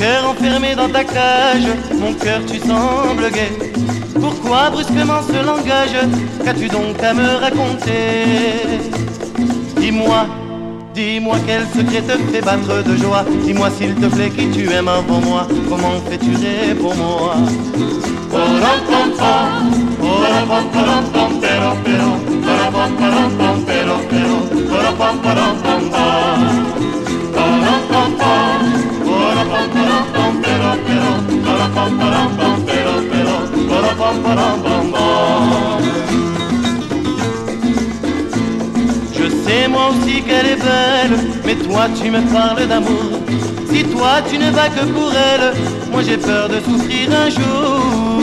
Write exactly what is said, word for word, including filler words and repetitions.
cœur enfermé dans ta cage, mon cœur tu sembles gai. Pourquoi brusquement ce langage? Qu'as-tu donc à me raconter? Dis-moi, dis-moi quel secret te fait battre de joie. Dis-moi s'il te plaît qui tu aimes avant moi. Comment fais-tu réponds-moi? Je sais moi aussi qu'elle est belle, mais toi tu me parles d'amour. Si toi tu ne vas que pour elle, moi j'ai peur de souffrir un jour.